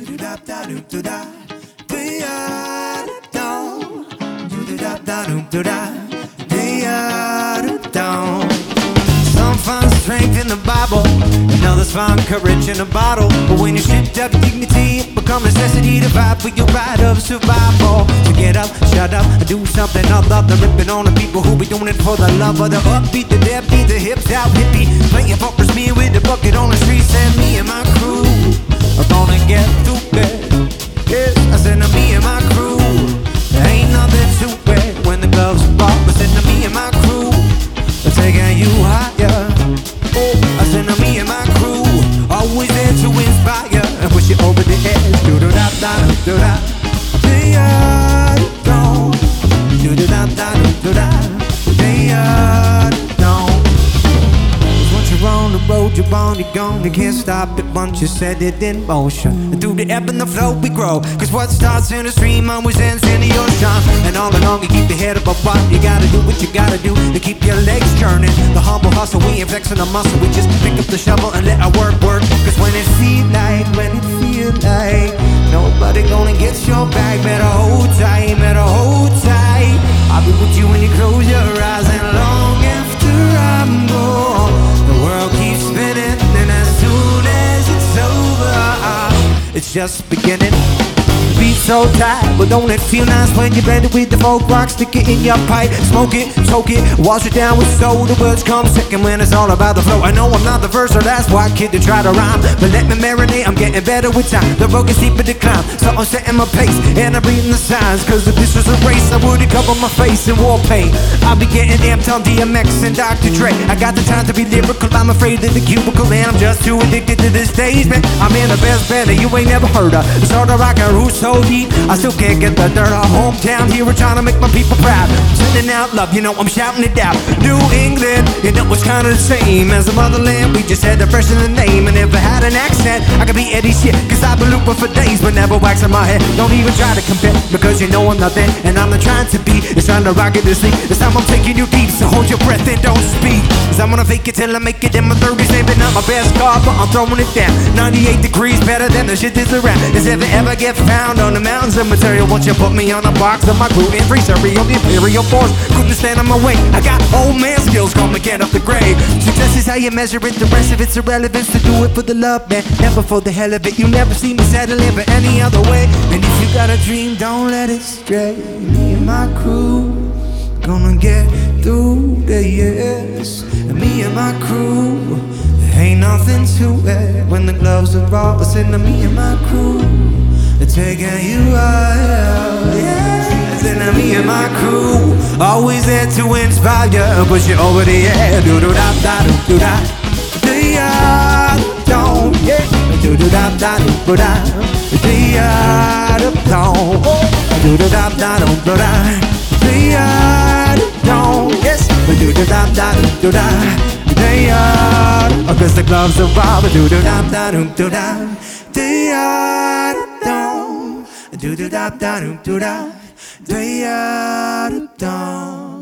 do da da do do da, do ya do do da da do do da, do ya do. Some find strength in the Bible, and others find courage in a bottle. But when you stripped up dignity, it becomes necessity to fight for your right of survival. So get up, shut up, and do something other than ripping on the people who be doing it for the love of the upbeat, the deadbeat, the hips out hippie, playing fuckers me with the bucket on the streets. And me and my crew are gonna get through it. Yes, I said to me and my crew, there ain't nothing to it when the gloves are off. I said to me and my crew, we're taking you higher. I said to me and my crew, always there to inspire and push you over the edge. Do do da da do da, do ya do, do do da da do da, do ya do. Once you're on the road, you're bound, you're gone. You can't stop it once you set it in motion. And through the ebb and the flow we grow, cause what starts in the stream always ends in the ocean. And all along you keep your head above water. You gotta do what you gotta do to keep your legs turning. The humble hustle, we ain't flexing the muscle. We just pick up the shovel and let our work work. Cause when it feel like nobody gonna get your back, better hold tight, better hold tight. I'll be with you when you close your eyes, and long after I'm gone, the world keeps spinning, and as soon as it's over, it's just beginning. Beat so tight, but don't it feel nice when you blend it with the folk rock? Stick it in your pipe, smoke it, choke it, wash it down with soul. The words come second when it's all about the flow. I know I'm not the first or last white kid to try to rhyme, but let me marinate, I'm getting better with time. The road gets deeper to climb, so I'm setting my pace, and I'm reading the signs. Cause if this was a race, I would've covered my face in war paint. I'll be getting amped on DMX and Dr. Dre. I got the time to be lyrical, I'm afraid of the cubicle, and I'm just too addicted to this stage, man. I'm in the best band that you ain't never heard of. The sort of rock and roll so deep, I still can't get the dirt. Our hometown hero trying to make my people proud. Sending out love, you know I'm shouting it out. New England, you know it's kinda the same as the motherland. We just had the fresh in the name, and if I had an accent, I could be Eddie shit. Cause I've been looping for days, but never waxing my head. Don't even try to compare, because you know I'm nothing, and I'm not trying to be. It's trying to rock it to sleep. This time I'm taking you deep, so hold your breath and don't speak. Cause I'm gonna fake it till I make it in my 30s. Maybe not my best car, but I'm throwing it down. 98 degrees better than the shit that's around. Does ever get found on the mountains of material? Won't you put me on a box of my gluten free cereal? The imperial force couldn't stand on my way. I got old man skills, call me get up the grave. Success is how you measure it, the rest of it's irrelevant. So do it for the love, man, never for the hell of it. You never see me settling for any other way. And if you got a dream, don't let it stray. Me and my crew gonna get through the years. And me and my crew, there ain't nothing to it when the gloves are off. Listen to me and my crew, they're taking you higher, yeah. Listen to me and my crew, always there to inspire you and push you over the edge. Do do da da do da, do ya do, yeah. Do do da da do da, do ya do, do do da da do da, do ya do, yes. Do do da da do da, do ya do. Cause the gloves are off. Do do da da do da, do ya do, do do da da do da, do ya do.